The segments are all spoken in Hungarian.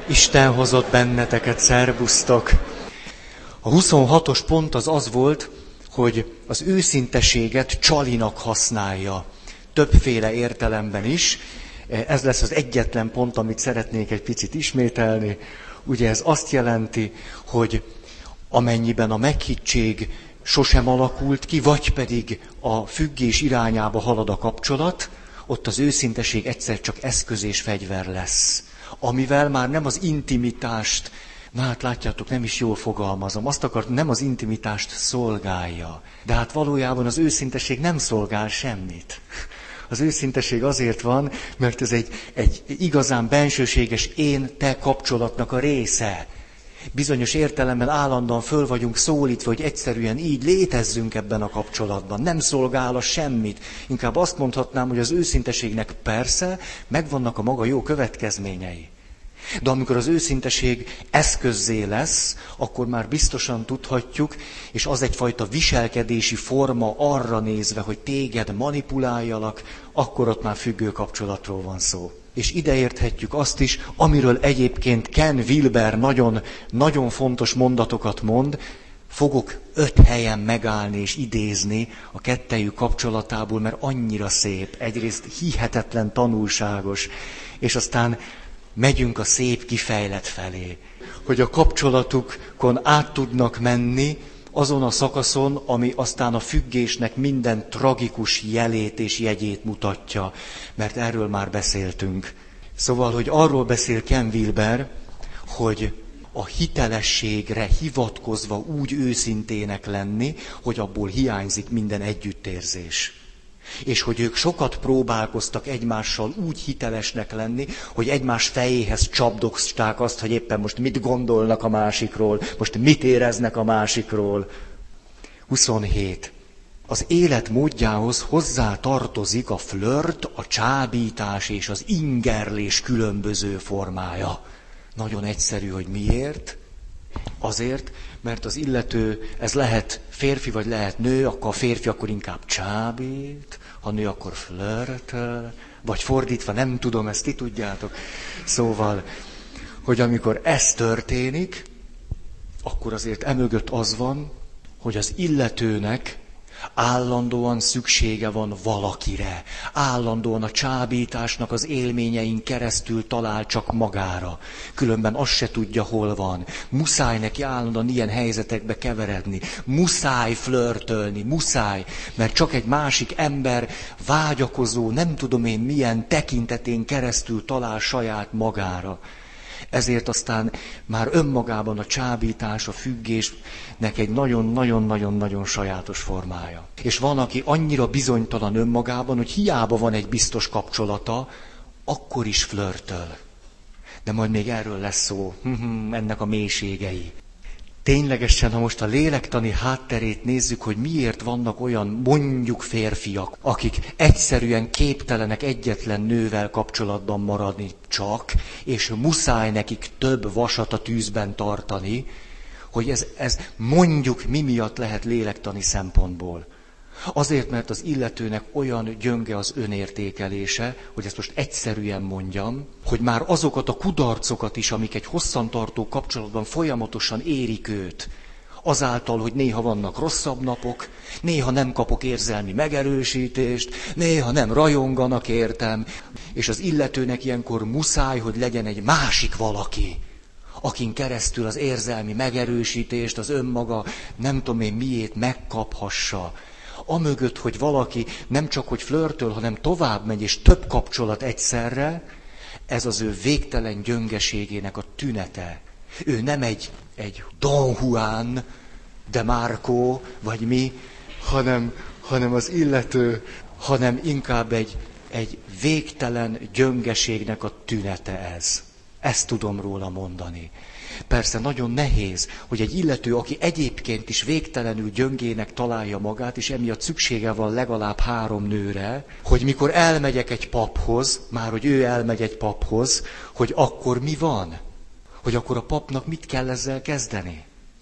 Isten hozott benneteket, szerbusztok! A 26-os pont az volt, hogy az őszinteséget csalinak használja. Többféle értelemben is. Ez lesz az egyetlen pont, amit szeretnék egy picit ismételni. Ugye ez azt jelenti, hogy amennyiben a meghittség sosem alakult ki, vagy pedig a függés irányába halad a kapcsolat, ott az őszinteség egyszer csak eszköz és fegyver lesz. Amivel már nem az intimitást, hát látjátok, nem is jól fogalmazom, azt akart, nem az intimitást szolgálja. De hát valójában az őszinteség nem szolgál semmit. Az őszinteség azért van, mert ez egy igazán bensőséges én-te kapcsolatnak a része. Bizonyos értelemben állandóan föl vagyunk szólítva, hogy egyszerűen így létezzünk ebben a kapcsolatban. Nem szolgál a semmit. Inkább azt mondhatnám, hogy az őszinteségnek persze megvannak a maga jó következményei. De amikor az őszinteség eszközzé lesz, akkor már biztosan tudhatjuk, és az egyfajta viselkedési forma arra nézve, hogy téged manipuláljalak, akkor ott már függő kapcsolatról van szó. És ide érthetjük azt is, amiről egyébként Ken Wilber nagyon, nagyon fontos mondatokat mond, fogok 5 helyen megállni és idézni a kettejük kapcsolatából, mert annyira szép, egyrészt hihetetlen tanulságos, és aztán megyünk a szép kifejlet felé, hogy a kapcsolatukon át tudnak menni azon a szakaszon, ami aztán a függésnek minden tragikus jelét és jegyét mutatja, mert erről már beszéltünk. Szóval, hogy arról beszél Ken Wilber, hogy a hitelességre hivatkozva úgy őszintének lenni, hogy abból hiányzik minden együttérzés. És hogy ők sokat próbálkoztak egymással úgy hitelesnek lenni, hogy egymás fejéhez csapdogták azt, hogy éppen most mit gondolnak a másikról, most mit éreznek a másikról. 27. Az élet módjához hozzá tartozik a flört, a csábítás és az ingerlés különböző formája. Nagyon egyszerű, hogy miért. Azért, mert az illető, ez lehet férfi vagy lehet nő, akkor a férfi akkor inkább csábít, ha nő akkor flörtöl, vagy fordítva, nem tudom, ezt ti tudjátok. Szóval, hogy amikor ez történik, akkor azért emögött az van, hogy az illetőnek állandóan szüksége van valakire. Állandóan a csábításnak az élményein keresztül talál csak magára. Különben azt se tudja, hol van. Muszáj neki állandóan ilyen helyzetekbe keveredni. Muszáj flörtölni, muszáj. Mert csak egy másik ember vágyakozó, nem tudom én milyen tekintetén keresztül talál saját magára. Ezért aztán már önmagában a csábítás, a függésnek egy nagyon-nagyon-nagyon-nagyon sajátos formája. És van, aki annyira bizonytalan önmagában, hogy hiába van egy biztos kapcsolata, akkor is flörtöl. De majd még erről lesz szó, ennek a mélységei. Ténylegesen, ha most a lélektani hátterét nézzük, hogy miért vannak olyan mondjuk férfiak, akik egyszerűen képtelenek egyetlen nővel kapcsolatban maradni csak, és muszáj nekik több vasat a tűzben tartani, hogy ez mondjuk mi miatt lehet lélektani szempontból. Azért, mert az illetőnek olyan gyönge az önértékelése, hogy ezt most egyszerűen mondjam, hogy már azokat a kudarcokat is, amik egy hosszantartó kapcsolatban folyamatosan érik őt, azáltal, hogy néha vannak rosszabb napok, néha nem kapok érzelmi megerősítést, néha nem rajonganak értem, és az illetőnek ilyenkor muszáj, hogy legyen egy másik valaki, akin keresztül az érzelmi megerősítést, az önmaga nem tudom én miét megkaphassa. Amögött, hogy valaki nem csak hogy flörtöl, hanem tovább megy, és több kapcsolat egyszerre, ez az ő végtelen gyöngeségének a tünete. Ő nem egy Don Juan de Marco, vagy mi, hanem az illető, hanem inkább egy végtelen gyöngeségnek a tünete ez. Ezt tudom róla mondani. Persze nagyon nehéz, hogy egy illető, aki egyébként is végtelenül gyöngének találja magát, és emiatt szüksége van legalább 3 nőre, hogy mikor elmegyek egy paphoz, már hogy ő elmegy egy paphoz, hogy akkor mi van? Hogy akkor a papnak mit kell ezzel kezdeni?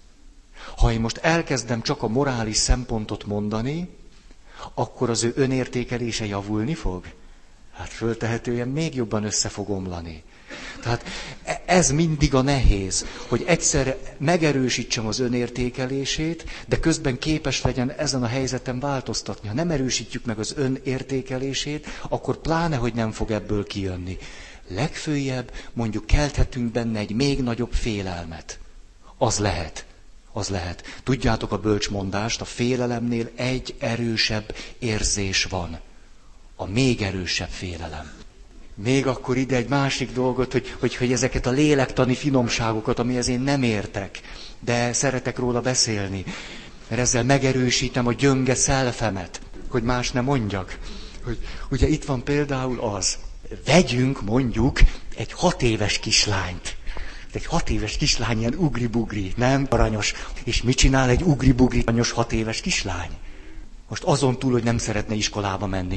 Ha én most elkezdem csak a morális szempontot mondani, akkor az ő önértékelése javulni fog? Hát föltehetően még jobban össze fog omlani. Tehát ez mindig a nehéz, hogy egyszerre megerősítsem az önértékelését, de közben képes legyen ezen a helyzeten változtatni. Ha nem erősítjük meg az önértékelését, akkor pláne, hogy nem fog ebből kijönni. Legfőjebb mondjuk kelthetünk benne egy még nagyobb félelmet. Az lehet. Tudjátok a bölcsmondást, a félelemnél egy erősebb érzés van. A még erősebb félelem. Még akkor ide egy másik dolgot, hogy ezeket a lélektani finomságokat, amihez én nem értek, de szeretek róla beszélni, mert ezzel megerősítem a gyönge szelfemet, hogy más ne mondjak. Hogy, ugye itt van például az, vegyünk mondjuk egy 6 éves kislányt. Egy 6 éves kislány ilyen ugri-bugri, nem aranyos. És mit csinál egy ugri-bugri aranyos 6 éves kislány? Most azon túl, hogy nem szeretne iskolába menni.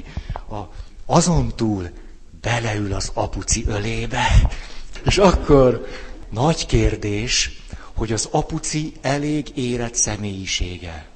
Azon túl beleül az apuci ölébe. És akkor nagy kérdés, hogy az apuci elég érett személyisége.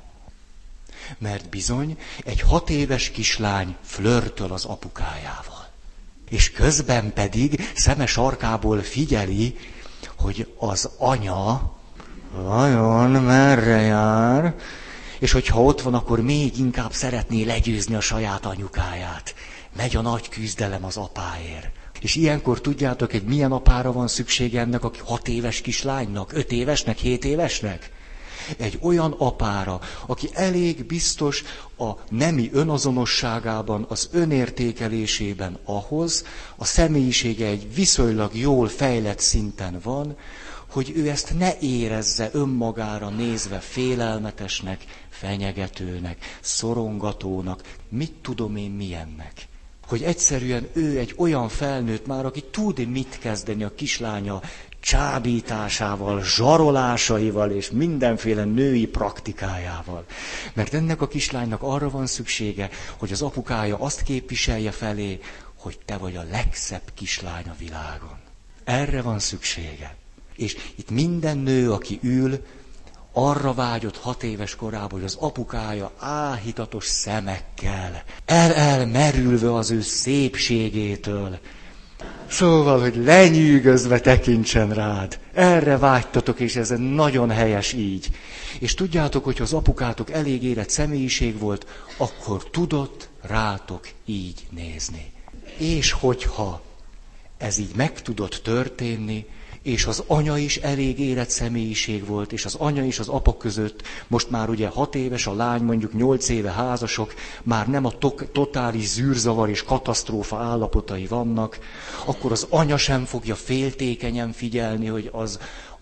Mert bizony egy 6 éves kislány flörtöl az apukájával. És közben pedig szeme sarkából figyeli, hogy az anya vajon merre jár, és hogyha ott van, akkor még inkább szeretné legyőzni a saját anyukáját. Megy a nagy küzdelem az apáért. És ilyenkor tudjátok, hogy milyen apára van szüksége ennek a 6 éves kislánynak, 5 évesnek, 7 évesnek? Egy olyan apára, aki elég biztos a nemi önazonosságában, az önértékelésében ahhoz, a személyisége egy viszonylag jól fejlett szinten van, hogy ő ezt ne érezze önmagára nézve félelmetesnek, fenyegetőnek, szorongatónak, mit tudom én milyennek. Hogy egyszerűen ő egy olyan felnőtt már, aki tud mit kezdeni a kislánya csábításával, zsarolásaival és mindenféle női praktikájával. Mert ennek a kislánynak arra van szüksége, hogy az apukája azt képviselje felé, hogy te vagy a legszebb kislány a világon. Erre van szüksége. És itt minden nő, aki ül, arra vágyott 6 éves korában, hogy az apukája áhítatos szemekkel, elmerülve az ő szépségétől, szóval, hogy lenyűgözve tekintsen rád. Erre vágytatok, és ez nagyon helyes így. És tudjátok, hogy ha az apukátok elég érett személyiség volt, akkor tudott rátok így nézni. És hogyha ez így meg tudott történni, és az anya is elég érett személyiség volt, és az anya és az apa között, most már ugye 6 éves, a lány mondjuk 8 éve házasok, már nem a totális zűrzavar és katasztrófa állapotai vannak, akkor az anya sem fogja féltékenyen figyelni, hogy az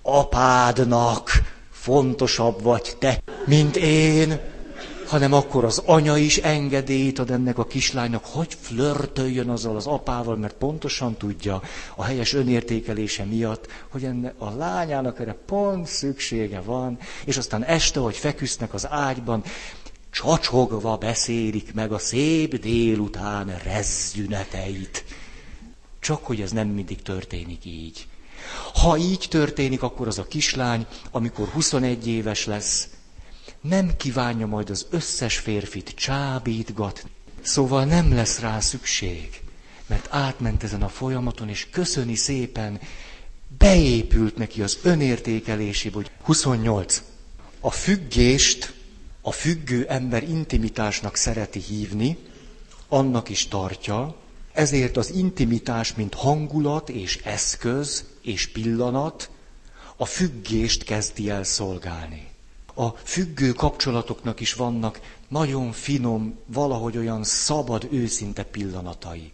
apádnak fontosabb vagy te, mint én, hanem akkor az anya is engedélyt ad ennek a kislánynak, hogy flörtöljön azzal az apával, mert pontosan tudja a helyes önértékelése miatt, hogy ennek a lányának erre pont szüksége van, és aztán este, hogy feküsznek az ágyban, csacsogva beszélik meg a szép délután rezzüneteit. Csak hogy ez nem mindig történik így. Ha így történik, akkor az a kislány, amikor 21 éves lesz, nem kívánja majd az összes férfit csábítgatni. Szóval nem lesz rá szükség, mert átment ezen a folyamaton, és köszöni szépen, beépült neki az önértékelésébe, hogy 28. A függést a függő ember intimitásnak szereti hívni, annak is tartja, ezért az intimitás, mint hangulat és eszköz és pillanat, a függést kezdi el szolgálni. A függő kapcsolatoknak is vannak nagyon finom, valahogy olyan szabad, őszinte pillanatai.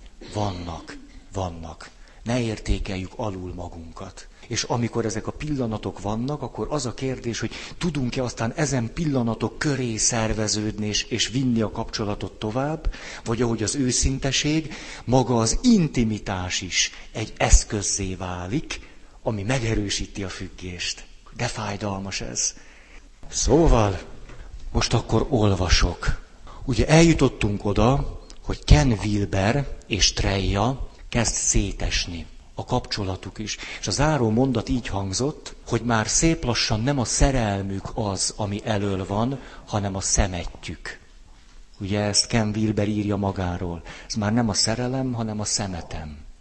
Vannak. Ne értékeljük alul magunkat. És amikor ezek a pillanatok vannak, akkor az a kérdés, hogy tudunk-e aztán ezen pillanatok köré szerveződni és vinni a kapcsolatot tovább, vagy ahogy az őszinteség, maga az intimitás is egy eszközzé válik, ami megerősíti a függést. De fájdalmas ez. Szóval, most akkor olvasok. Ugye eljutottunk oda, hogy Ken Wilber és Treja kezd szétesni. A kapcsolatuk is. És a záró mondat így hangzott, hogy már szép lassan nem a szerelmük az, ami elől van, hanem a szemetjük. Ugye ezt Ken Wilber írja magáról. Ez már nem a szerelem, hanem a szemetem.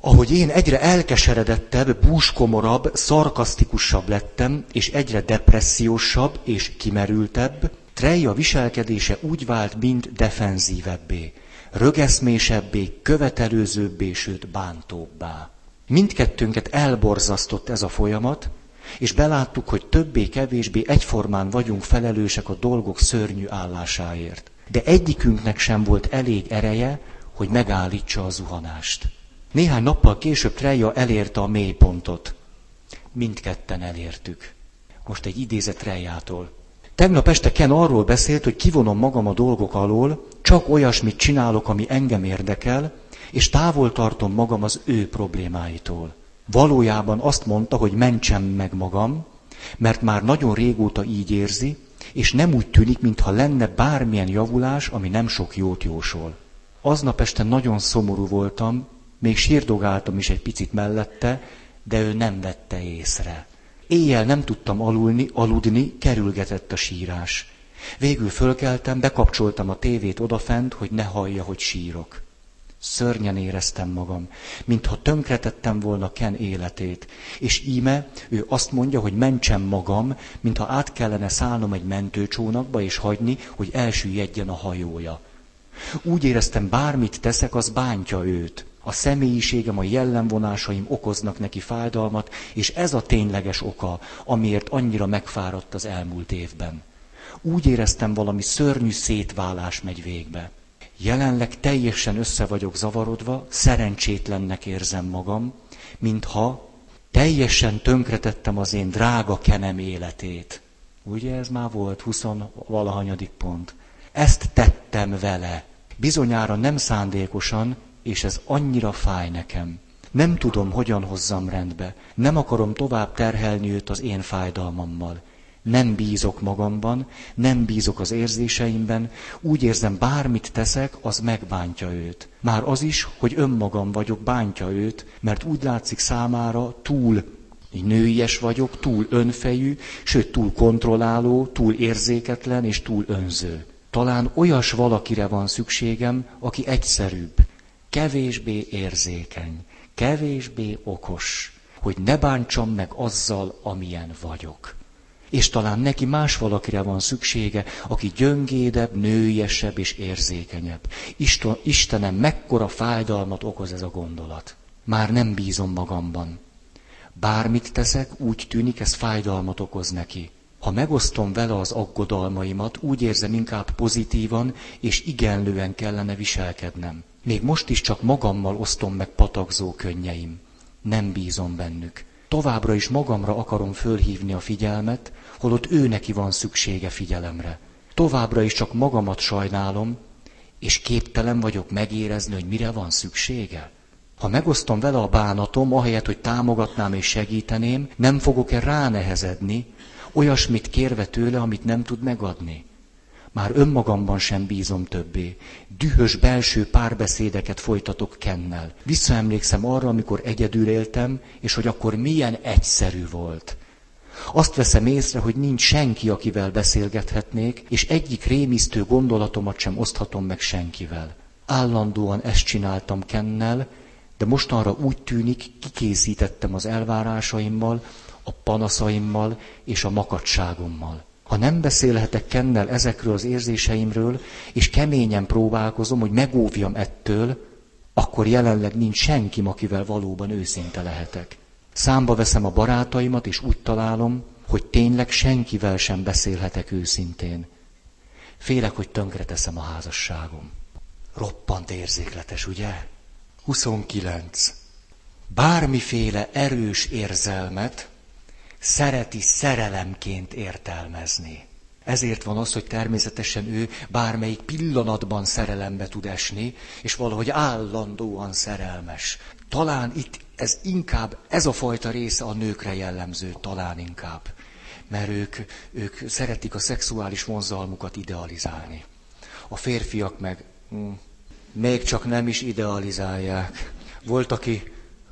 Ahogy én egyre elkeseredettebb, búskomorabb, szarkasztikusabb lettem, és egyre depressziósabb és kimerültebb, Treja viselkedése úgy vált, mint defenzívebbé, rögeszmésebbé, követelőzőbbé, sőt bántóbbá. Mindkettőnket elborzasztott ez a folyamat, és beláttuk, hogy többé-kevésbé egyformán vagyunk felelősek a dolgok szörnyű állásáért. De egyikünknek sem volt elég ereje, hogy megállítsa a zuhanást. Néhány nappal később Treja elérte a mélypontot. Mindketten elértük. Most egy idézet Trejától. Tegnap este Ken arról beszélt, hogy kivonom magam a dolgok alól, csak olyasmit csinálok, ami engem érdekel, és távol tartom magam az ő problémáitól. Valójában azt mondta, hogy mentsem meg magam, mert már nagyon régóta így érzi, és nem úgy tűnik, mintha lenne bármilyen javulás, ami nem sok jót jósol. Aznap este nagyon szomorú voltam, még sírdogáltam is egy picit mellette, de ő nem vette észre. Éjjel nem tudtam aludni, kerülgetett a sírás. Végül fölkeltem, bekapcsoltam a tévét odafent, hogy ne hallja, hogy sírok. Szörnyen éreztem magam, mintha tönkretettem volna Ken életét. És íme ő azt mondja, hogy mentsem magam, mintha át kellene szállnom egy mentőcsónakba, és hagyni, hogy elsüllyedjen a hajója. Úgy éreztem, bármit teszek, az bántja őt. A személyiségem, a jellemvonásaim okoznak neki fájdalmat, és ez a tényleges oka, amiért annyira megfáradt az elmúlt évben. Úgy éreztem, valami szörnyű szétválás megy végbe. Jelenleg teljesen össze vagyok zavarodva, szerencsétlennek érzem magam, mintha teljesen tönkretettem az én drága Kenem életét. Ugye ez már volt 20-valahanyadik pont. Ezt tettem vele. Bizonyára nem szándékosan, és ez annyira fáj nekem. Nem tudom, hogyan hozzam rendbe. Nem akarom tovább terhelni őt az én fájdalmammal. Nem bízok magamban, nem bízok az érzéseimben, úgy érzem, bármit teszek, az megbántja őt. Már az is, hogy önmagam vagyok, bántja őt, mert úgy látszik számára túl nőies vagyok, túl önfejű, sőt túl kontrolláló, túl érzéketlen és túl önző. Talán olyas valakire van szükségem, aki egyszerűbb, kevésbé érzékeny, kevésbé okos, hogy ne bántsam meg azzal, amilyen vagyok. És talán neki más valakire van szüksége, aki gyöngédebb, nőiesebb és érzékenyebb. Istenem, mekkora fájdalmat okoz ez a gondolat. Már nem bízom magamban. Bármit teszek, úgy tűnik, ez fájdalmat okoz neki. Ha megosztom vele az aggodalmaimat, úgy érzem, inkább pozitívan és igenlően kellene viselkednem. Még most is csak magammal osztom meg patakzó könnyeim. Nem bízom bennük. Továbbra is magamra akarom fölhívni a figyelmet, holott ő neki van szüksége figyelemre. Továbbra is csak magamat sajnálom, és képtelen vagyok megérezni, hogy mire van szüksége. Ha megosztom vele a bánatom, ahelyett, hogy támogatnám és segíteném, nem fogok-e ránehezedni, olyasmit kérve tőle, amit nem tud megadni. Már önmagamban sem bízom többé. Dühös belső párbeszédeket folytatok Kennel. Visszaemlékszem arra, amikor egyedül éltem, és hogy akkor milyen egyszerű volt. Azt veszem észre, hogy nincs senki, akivel beszélgethetnék, és egyik rémisztő gondolatomat sem oszthatom meg senkivel. Állandóan ezt csináltam Kennel, de mostanra úgy tűnik, kikészítettem az elvárásaimmal, a panaszaimmal és a makacságommal. Ha nem beszélhetek Kennel ezekről az érzéseimről, és keményen próbálkozom, hogy megóvjam ettől, akkor jelenleg nincs senki, akivel valóban őszinte lehetek. Számba veszem a barátaimat, és úgy találom, hogy tényleg senkivel sem beszélhetek őszintén. Félek, hogy tönkreteszem a házasságom. Roppant érzékletes, ugye? 29. Bármiféle erős érzelmet szereti szerelemként értelmezni. Ezért van az, hogy természetesen ő bármelyik pillanatban szerelembe tud esni, és valahogy állandóan szerelmes. Talán itt ez a fajta része a nőkre jellemző, talán inkább. Mert ők szeretik a szexuális vonzalmukat idealizálni. A férfiak meg még csak nem is idealizálják. Volt, aki,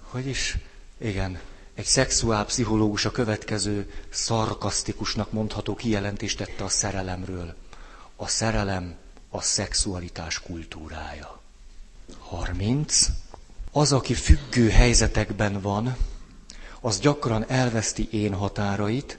egy szexuálpszichológus a következő szarkasztikusnak mondható kijelentést tette a szerelemről. A szerelem a szexualitás kultúrája. 30. Az, aki függő helyzetekben van, az gyakran elveszti én határait,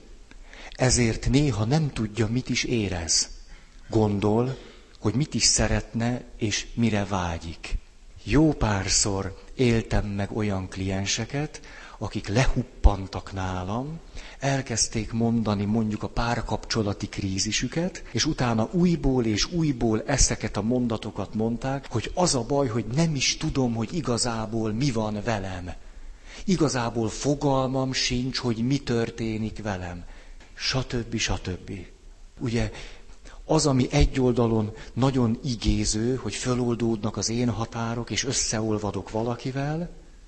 ezért néha nem tudja, mit is érez. Gondol, hogy mit is szeretne, és mire vágyik. Jó párszor éltem meg olyan klienseket, akik lehuppantak nálam, elkezdték mondani mondjuk a párkapcsolati krízisüket, és utána újból és újból ezeket a mondatokat mondták, hogy az a baj, hogy nem is tudom, hogy igazából mi van velem. Igazából fogalmam sincs, hogy mi történik velem. Stb. Stb. Ugye az, ami egy oldalon nagyon igéző, hogy föloldódnak az én határok, és összeolvadok valakivel,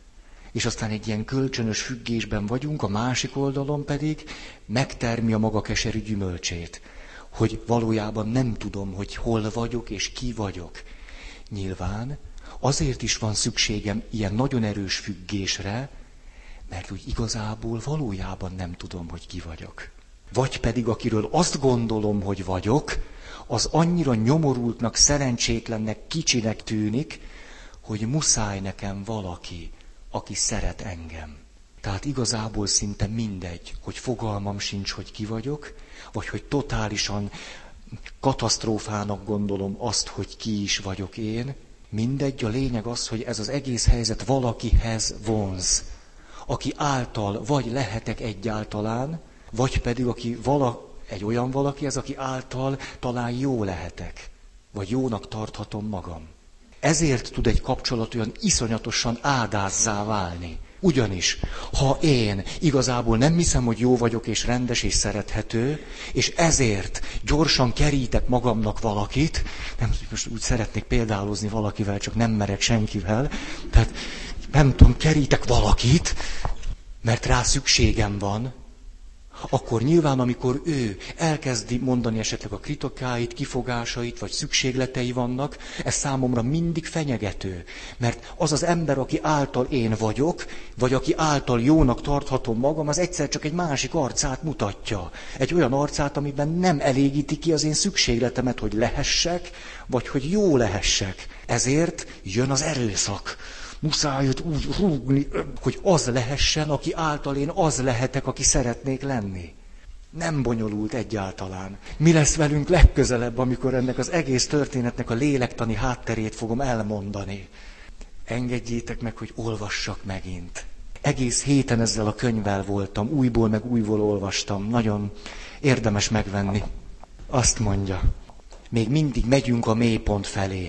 és aztán egy ilyen kölcsönös függésben vagyunk, a másik oldalon pedig megtermi a maga keserű gyümölcsét, hogy valójában nem tudom, hogy hol vagyok és ki vagyok. Nyilván azért is van szükségem ilyen nagyon erős függésre, mert úgy igazából valójában nem tudom, hogy ki vagyok. Vagy pedig akiről azt gondolom, hogy vagyok, az annyira nyomorultnak, szerencsétlennek, kicsinek tűnik, hogy muszáj nekem valaki, aki szeret engem. Tehát igazából szinte mindegy, hogy fogalmam sincs, hogy ki vagyok, vagy hogy totálisan katasztrófának gondolom azt, hogy ki is vagyok én. Mindegy, a lényeg az, hogy ez az egész helyzet valakihez vonz. Aki által vagy lehetek egyáltalán, vagy pedig egy olyan valaki ez, aki által talán jó lehetek, vagy jónak tarthatom magam. Ezért tud egy kapcsolat olyan iszonyatosan ádázzá válni. Ugyanis, ha én igazából nem hiszem, hogy jó vagyok és rendes és szerethető, és ezért gyorsan kerítek magamnak valakit, most úgy szeretnék példálozni valakivel, csak nem merek senkivel, tehát nem tudom, kerítek valakit, mert rá szükségem van, akkor nyilván, amikor ő elkezdi mondani esetleg a kritikáit, kifogásait, vagy szükségletei vannak, ez számomra mindig fenyegető. Mert az az ember, aki által én vagyok, vagy aki által jónak tarthatom magam, az egyszer csak egy másik arcát mutatja. Egy olyan arcát, amiben nem elégíti ki az én szükségletemet, hogy lehessek, vagy hogy jó lehessek. Ezért jön az erőszak. Muszáj őt úgy rúgni, hogy az lehessen, aki által én az lehetek, aki szeretnék lenni. Nem bonyolult egyáltalán. Mi lesz velünk legközelebb, amikor ennek az egész történetnek a lélektani hátterét fogom elmondani? Engedjétek meg, hogy olvassak megint. Egész héten ezzel a könyvvel voltam, újból meg újból olvastam. Nagyon érdemes megvenni. Azt mondja, még mindig megyünk a mélypont felé.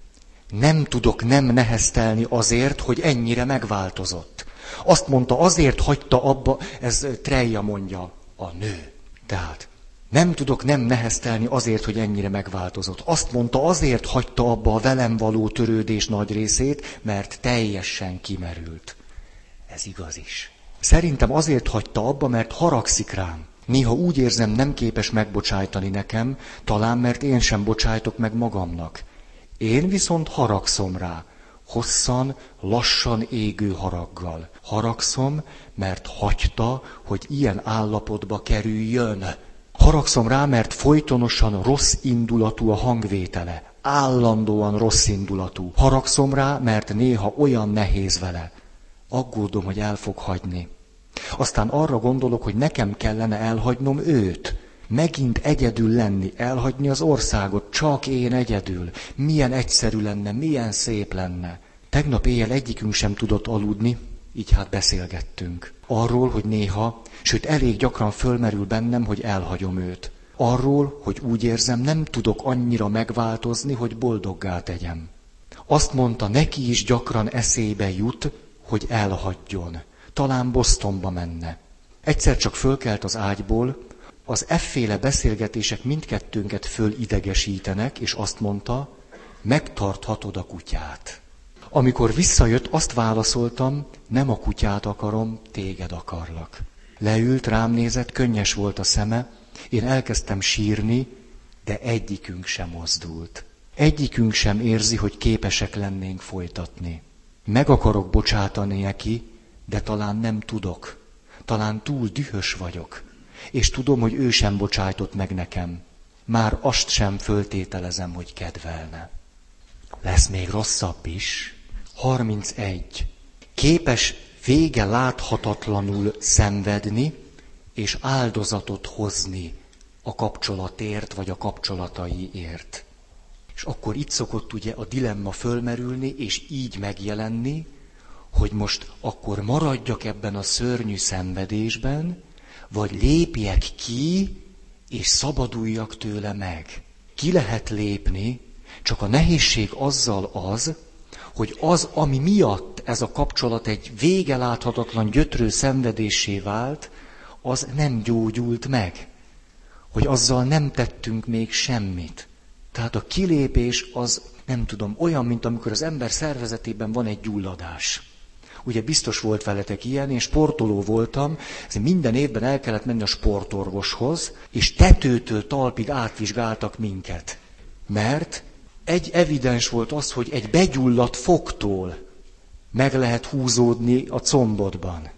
Nem tudok nem neheztelni azért, hogy ennyire megváltozott. Azt mondta, azért hagyta abba, ez Treja mondja, a nő. Tehát nem tudok nem neheztelni azért, hogy ennyire megváltozott. Azt mondta, azért hagyta abba a velem való törődés nagy részét, mert teljesen kimerült. Ez igaz is. Szerintem azért hagyta abba, mert haragszik rám. Néha úgy érzem, nem képes megbocsájtani nekem, talán mert én sem bocsájtok meg magamnak. Én viszont haragszom rá, hosszan, lassan égő haraggal. Haragszom, mert hagyta, hogy ilyen állapotba kerüljön. Haragszom rá, mert folytonosan rossz indulatú a hangvétele. Állandóan rossz indulatú. Haragszom rá, mert néha olyan nehéz vele. Aggódom, hogy el fog hagyni. Aztán arra gondolok, hogy nekem kellene elhagynom őt. Megint egyedül lenni, elhagyni az országot, csak én egyedül. Milyen egyszerű lenne, milyen szép lenne. Tegnap éjjel egyikünk sem tudott aludni, így hát beszélgettünk. Arról, hogy néha, sőt elég gyakran fölmerül bennem, hogy elhagyom őt. Arról, hogy úgy érzem, nem tudok annyira megváltozni, hogy boldoggá tegyem. Azt mondta, neki is gyakran eszébe jut, hogy elhagyjon. Talán Bostonba menne. Egyszer csak fölkelt az ágyból, az efféle beszélgetések mindkettőnket fölidegesítenek, és azt mondta, megtarthatod a kutyát. Amikor visszajött, azt válaszoltam, nem a kutyát akarom, téged akarlak. Leült, rám nézett, könnyes volt a szeme, én elkezdtem sírni, de egyikünk sem mozdult. Egyikünk sem érzi, hogy képesek lennénk folytatni. Meg akarok bocsátani neki, de talán nem tudok. Talán túl dühös vagyok. És tudom, hogy ő sem bocsájtott meg nekem. Már azt sem föltételezem, hogy kedvelne. Lesz még rosszabb is. 31. Képes vége láthatatlanul szenvedni és áldozatot hozni a kapcsolatért vagy a kapcsolataiért. És akkor itt szokott ugye a dilemma fölmerülni, és így megjelenni, hogy most akkor maradjak ebben a szörnyű szenvedésben, vagy lépjek ki, és szabaduljak tőle meg. Ki lehet lépni, csak a nehézség azzal az, hogy az, ami miatt ez a kapcsolat egy vége láthatatlan gyötrő szenvedéssé vált, az nem gyógyult meg. Hogy azzal nem tettünk még semmit. Tehát a kilépés az, nem tudom, olyan, mint amikor az ember szervezetében van egy gyulladás. Ugye biztos volt veletek ilyen, én sportoló voltam, ezért minden évben el kellett menni a sportorvoshoz, és tetőtől talpig átvizsgáltak minket. Mert egy evidens volt az, hogy egy begyulladt fogtól meg lehet húzódni a combodban.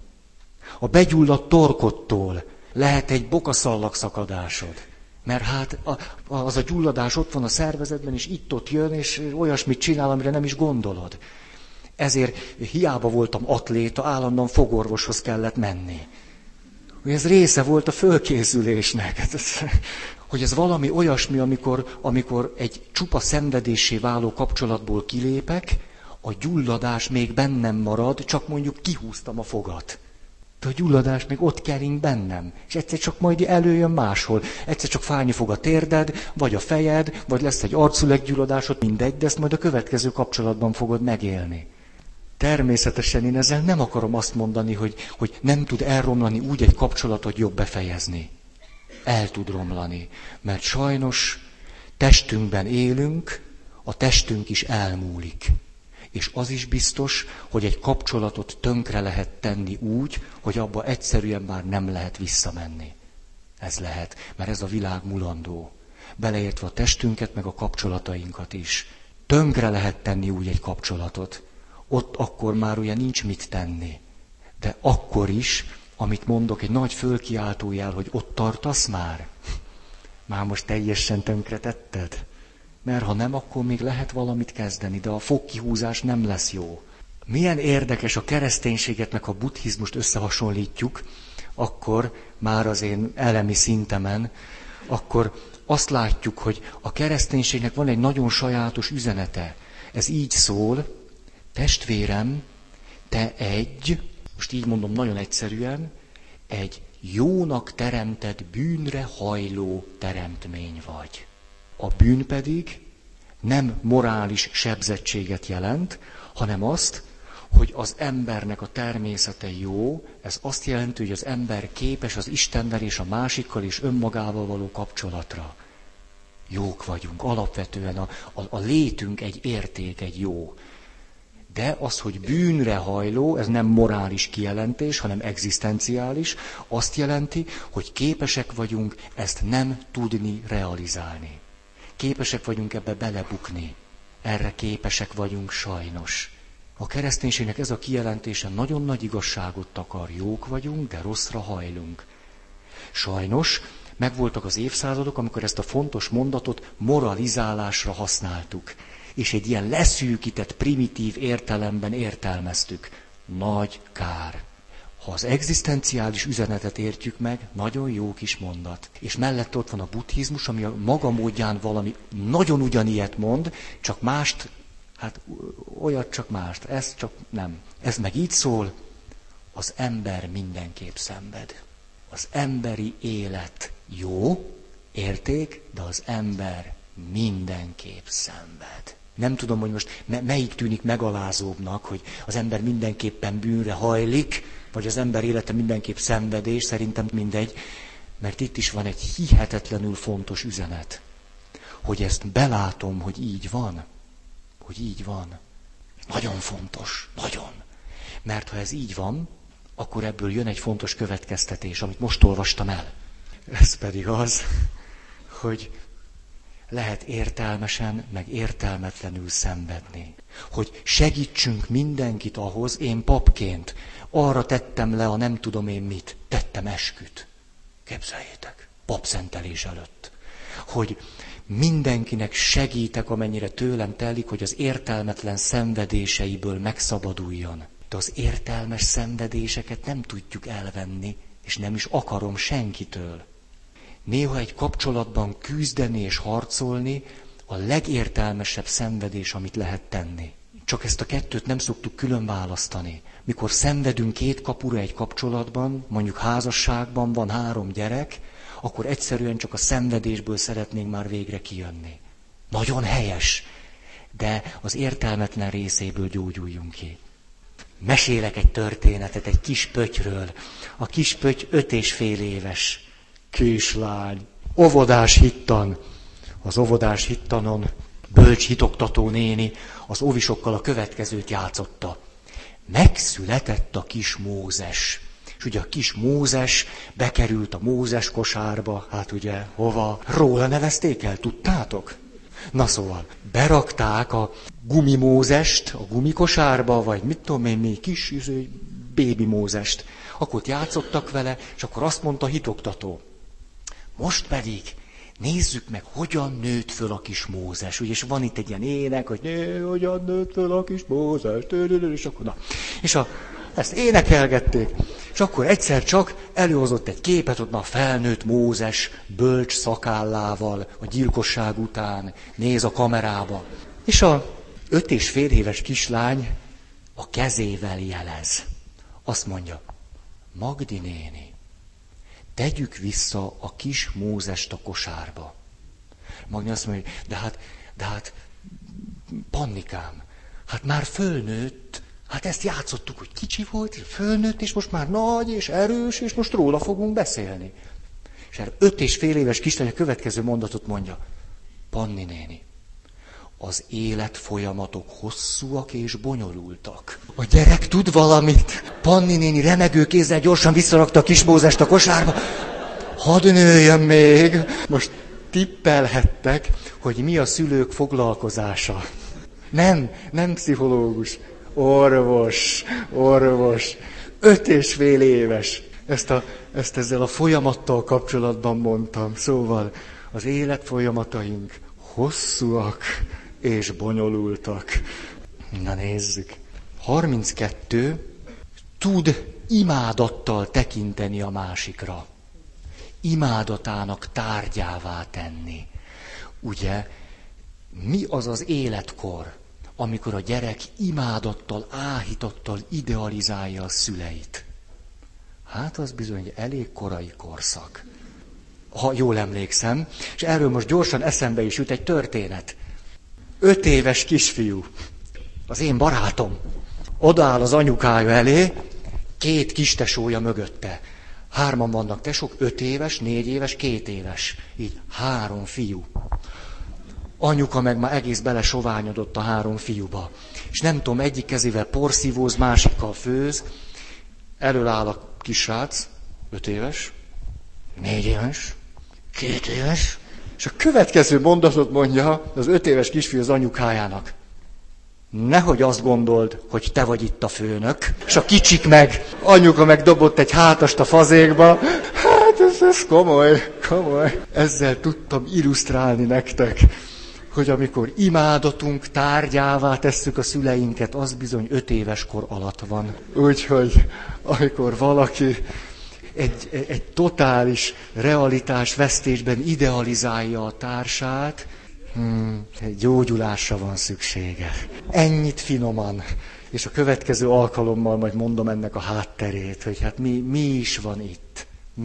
A begyulladt torkodtól lehet egy bokaszallagszakadásod. Mert hát az a gyulladás ott van a szervezetben, és itt-ott jön, és olyasmit csinál, amire nem is gondolod. Ezért hiába voltam atléta, állandóan fogorvoshoz kellett menni. Hogy ez része volt a fölkészülésnek. Hogy ez valami olyasmi, amikor egy csupa szenvedéssé váló kapcsolatból kilépek, a gyulladás még bennem marad, csak mondjuk kihúztam a fogat. De a gyulladás még ott kering bennem, és egyszer csak majd előjön máshol. Egyszer csak fájni fog a térded, vagy a fejed, vagy lesz egy arculeggyulladásod, mindegy, de ezt majd a következő kapcsolatban fogod megélni. Természetesen én ezzel nem akarom azt mondani, hogy nem tud elromlani úgy egy kapcsolatot jobb befejezni. El tud romlani, mert sajnos testünkben élünk, a testünk is elmúlik. És az is biztos, hogy egy kapcsolatot tönkre lehet tenni úgy, hogy abba egyszerűen már nem lehet visszamenni. Ez lehet, mert ez a világ mulandó. Beleértve a testünket, meg a kapcsolatainkat is. Tönkre lehet tenni úgy egy kapcsolatot. Ott akkor már ugye nincs mit tenni. De akkor is, amit mondok, egy nagy fölkiáltójel, hogy ott tartasz már? Már most teljesen tönkretetted? Mert ha nem, akkor még lehet valamit kezdeni, de a fogkihúzás nem lesz jó. Milyen érdekes a kereszténységet meg a buddhizmust összehasonlítjuk, akkor már az én elemi szintemen, akkor azt látjuk, hogy a kereszténységnek van egy nagyon sajátos üzenete. Ez így szól: testvérem, te most így mondom nagyon egyszerűen, egy jónak teremtett, bűnre hajló teremtmény vagy. A bűn pedig nem morális sebzettséget jelent, hanem azt, hogy az embernek a természete jó, ez azt jelenti, hogy az ember képes az Istennel és a másikkal és önmagával való kapcsolatra. Jók vagyunk, alapvetően a létünk egy érték, egy jó. De az, hogy bűnre hajló, ez nem morális kijelentés, hanem egzisztenciális, azt jelenti, hogy képesek vagyunk ezt nem tudni realizálni. Képesek vagyunk ebbe belebukni. Erre képesek vagyunk sajnos. A kereszténységnek ez a kijelentése nagyon nagy igazságot takar. Jók vagyunk, de rosszra hajlunk. Sajnos megvoltak az évszázadok, amikor ezt a fontos mondatot moralizálásra használtuk. És egy ilyen leszűkített, primitív értelemben értelmeztük. Nagy kár. Ha az egzisztenciális üzenetet értjük meg, nagyon jó kis mondat. És mellett ott van a buddhizmus, ami a maga módján valami nagyon ugyanilyet mond, csak mást, hát olyat csak mást, ez csak nem. Ez meg így szól: az ember mindenképp szenved. Az emberi élet jó, érték, de az ember mindenképp szenved. Nem tudom, hogy most melyik tűnik megalázóbbnak, hogy az ember mindenképpen bűnre hajlik, vagy az ember élete mindenképp szenvedés, szerintem mindegy, mert itt is van egy hihetetlenül fontos üzenet, hogy ezt belátom, hogy így van. Hogy így van. Nagyon fontos, nagyon. Mert ha ez így van, akkor ebből jön egy fontos következtetés, amit most olvastam el. Ez pedig az, hogy lehet értelmesen, meg értelmetlenül szenvedni. Hogy segítsünk mindenkit ahhoz, én papként arra tettem le a nem tudom én mit, tettem esküt. Képzeljétek, papszentelés előtt. Hogy Mindenkinek segítek, amennyire tőlem telik, hogy az értelmetlen szenvedéseiből megszabaduljon. De az értelmes szenvedéseket nem tudjuk elvenni, és nem is akarom senkitől. Néha egy kapcsolatban küzdeni és harcolni a legértelmesebb szenvedés, amit lehet tenni. Csak ezt a kettőt nem szoktuk külön választani. Mikor szenvedünk két kapura egy kapcsolatban, mondjuk házasságban van 3 gyerek, akkor egyszerűen csak a szenvedésből szeretnénk már végre kijönni. Nagyon helyes, de az értelmetlen részéből gyógyuljunk ki. Mesélek egy történetet egy kis pöttyről. A kis pötty 5,5 éves kislány, óvodás hittan. Az óvodás hittanon bölcs hitoktató néni az óvisokkal a következőt játszotta. Megszületett a kis Mózes. És ugye a kis Mózes bekerült a Mózes kosárba, hát ugye hova? Róla nevezték el, tudtátok? Na szóval, berakták a gumimózest a gumikosárba, vagy mit tudom én, még kis bébi Mózest. Akkor játszottak vele, és akkor azt mondta a hitoktató. Most pedig nézzük meg, hogyan nőtt föl a kis Mózes. És van itt egy ilyen ének, hogy hogyan nőtt föl a kis Mózes. És akkor na. És ezt énekelgették. És akkor egyszer csak előhozott egy képet, ott a felnőtt Mózes bölcs szakállával a gyilkosság után néz a kamerába. És a 5,5 éves kislány a kezével jelez. Azt mondja, Magdi néni, tegyük vissza a kis Mózest a kosárba. Magdi azt mondja, de hát, Pannikám, hát már fölnőtt, hát ezt játszottuk, hogy kicsi volt, fölnőtt, és most már nagy és erős, és most róla fogunk beszélni. És erre 5,5 éves kislány a következő mondatot mondja. Panni néni, az életfolyamatok hosszúak és bonyolultak. A gyerek tud valamit. Panni néni remegő kézzel gyorsan visszarakta a kis Mózest a kosárba. Hadd nőjön még. Most tippelhettek, hogy mi a szülők foglalkozása. Nem pszichológus. Orvos. 5,5 éves. Ezt ezzel a folyamattal kapcsolatban mondtam. Szóval az életfolyamataink hosszúak és bonyolultak. Na nézzük. 32. Tud imádattal tekinteni a másikra. Imádatának tárgyává tenni. Ugye, mi az az életkor, amikor a gyerek imádattal, áhítattal idealizálja a szüleit? Hát az bizony egy elég korai korszak. Ha jól emlékszem, és erről most gyorsan eszembe is jut egy történet. 5 éves kisfiú, az én barátom, odaáll az anyukája elé, 2 kistesója mögötte. 3 vannak tesók, 5 éves, 4 éves, 2 éves. Így 3 fiú. Anyuka meg már egész belesoványodott a 3 fiúba. És nem tudom, egyik kezével porszívóz, másikkal főz. Elől áll a kisrác, 5 éves, 4 éves, 2 éves. És a következő mondatot mondja az 5 éves kisfiú az anyukájának. Nehogy azt gondold, hogy te vagy itt a főnök. És a kicsik meg, anyuka meg dobott egy hátast a fazékba. Hát ez komoly. Ezzel tudtam illusztrálni nektek, hogy amikor imádatunk tárgyává tesszük a szüleinket, az bizony 5 éves kor alatt van. Úgyhogy amikor valaki egy totális realitás vesztésben idealizálja a társát, egy gyógyulásra van szüksége. Ennyit finoman. És a következő alkalommal majd mondom ennek a hátterét, hogy hát mi is van itt.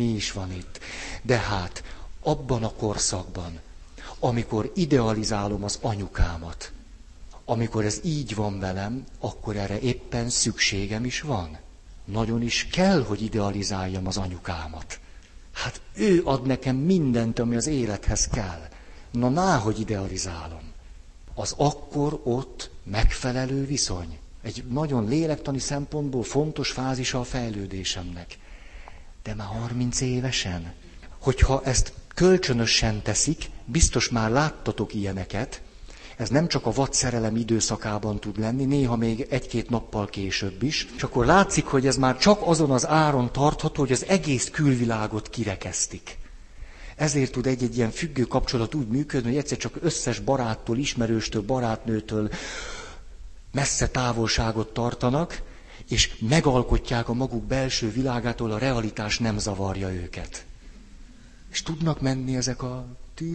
De hát abban a korszakban, amikor idealizálom az anyukámat, amikor ez így van velem, akkor erre éppen szükségem is van. Nagyon is kell, hogy idealizáljam az anyukámat. Hát ő ad nekem mindent, ami az élethez kell. Na, náhogy idealizálom. Az akkor ott megfelelő viszony. Egy nagyon lélektani szempontból fontos fázisa a fejlődésemnek. De már 30 évesen. Hogyha ezt kölcsönösen teszik, biztos már láttatok ilyeneket, ez nem csak a vadszerelem időszakában tud lenni, néha még 1-2 nappal később is, és akkor látszik, hogy ez már csak azon az áron tartható, hogy az egész külvilágot kirekesztik. Ezért tud egy ilyen függő kapcsolat úgy működni, hogy egyszer csak összes baráttól, ismerőstől, barátnőtől messze távolságot tartanak, és megalkotják a maguk belső világától, a realitás nem zavarja őket. És tudnak menni ezek a...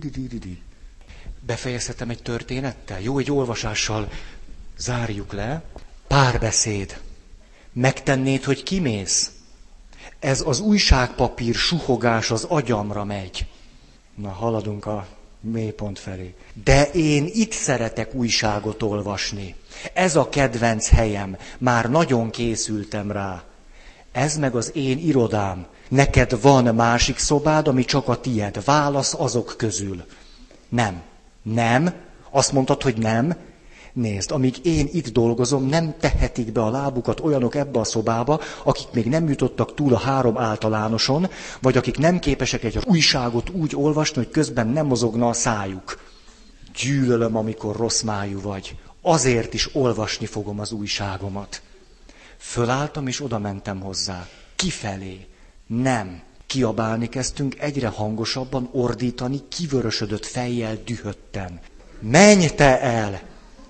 Befejezhetem egy történettel? Jó, egy olvasással zárjuk le. Párbeszéd. Megtennéd, hogy kimész? Ez az újságpapír suhogás az agyamra megy. Na, haladunk a mélypont felé. De én itt szeretek újságot olvasni. Ez a kedvenc helyem. Már nagyon készültem rá. Ez meg az én irodám. Neked van másik szobád, ami csak a tied. Válasz azok közül. Nem. Nem. Azt mondtad, hogy nem. Nézd, amíg én itt dolgozom, nem tehetik be a lábukat olyanok ebbe a szobába, akik még nem jutottak túl a 3 általánoson, vagy akik nem képesek egy újságot úgy olvasni, hogy közben nem mozogna a szájuk. Gyűlölöm, amikor rossz májú vagy. Azért is olvasni fogom az újságomat. Fölálltam és oda mentem hozzá. Kifelé. Nem. Kiabálni kezdtünk, egyre hangosabban ordítani, kivörösödött fejjel dühötten. Menj te el!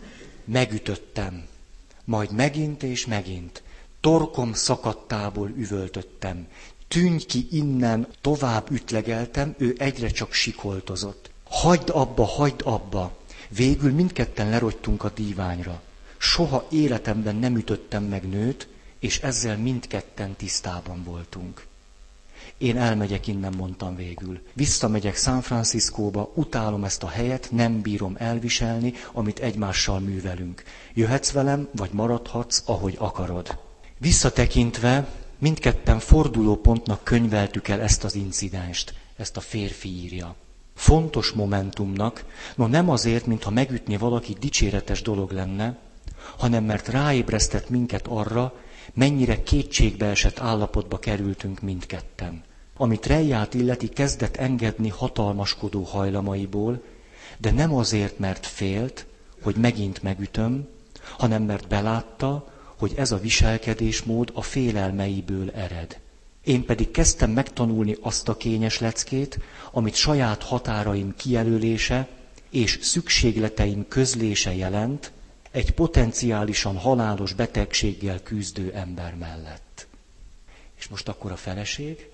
Megütöttem. Majd megint és megint. Torkom szakadtából üvöltöttem. Tűnj ki innen, tovább ütlegeltem, ő egyre csak sikoltozott. Hagyd abba, hagyd abba. Végül mindketten lerogytunk a díványra. Soha életemben nem ütöttem meg nőt, és ezzel mindketten tisztában voltunk. Én elmegyek innen, mondtam végül. Visszamegyek San Franciscóba, utálom ezt a helyet, nem bírom elviselni, amit egymással művelünk. Jöhetsz velem, vagy maradhatsz, ahogy akarod. Visszatekintve mindketten fordulópontnak könyveltük el ezt az incidenst, ezt a férfi írja. Fontos momentumnak, no nem azért, mintha megütni valaki dicséretes dolog lenne, hanem mert ráébresztett minket arra, mennyire kétségbeesett állapotba kerültünk mindketten. Amit Rejját illeti, kezdett engedni hatalmaskodó hajlamaiból, de nem azért, mert félt, hogy megint megütöm, hanem mert belátta, hogy ez a viselkedésmód a félelmeiből ered. Én pedig kezdtem megtanulni azt a kényes leckét, amit saját határaim kijelölése és szükségleteim közlése jelent egy potenciálisan halálos betegséggel küzdő ember mellett. És most akkor a feleség?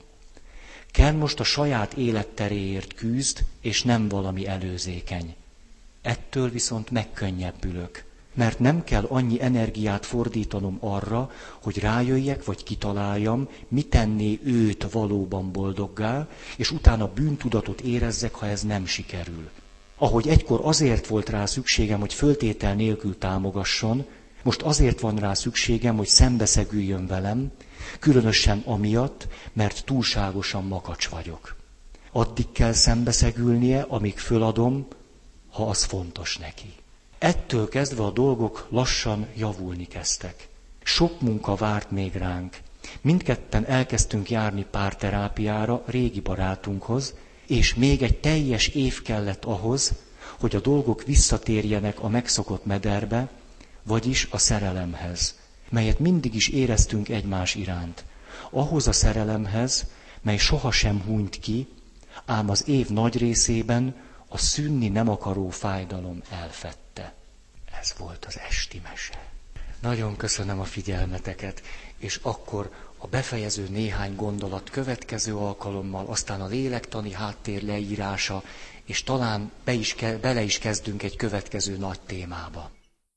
Ken most a saját életteréért küzd, és nem valami előzékeny. Ettől viszont megkönnyebbülök, mert nem kell annyi energiát fordítanom arra, hogy rájöjjek vagy kitaláljam, mi tenné őt valóban boldoggá, és utána bűntudatot érezzek, ha ez nem sikerül. Ahogy egykor azért volt rá szükségem, hogy föltétel nélkül támogasson, most azért van rá szükségem, hogy szembeszegüljön velem, különösen amiatt, mert túlságosan makacs vagyok. Addig kell szembeszegülnie, amíg föladom, ha az fontos neki. Ettől kezdve a dolgok lassan javulni kezdtek. Sok munka várt még ránk. Mindketten elkezdtünk járni párterápiára régi barátunkhoz, és még egy teljes év kellett ahhoz, hogy a dolgok visszatérjenek a megszokott mederbe, vagyis a szerelemhez, melyet mindig is éreztünk egymás iránt. Ahhoz a szerelemhez, mely sohasem hunyt ki, ám az év nagy részében a szűnni nem akaró fájdalom elfedte. Ez volt az esti mese. Nagyon köszönöm a figyelmeteket, és akkor a befejező néhány gondolat következő alkalommal, aztán a lélektani háttér leírása, és talán bele is kezdünk egy következő nagy témába.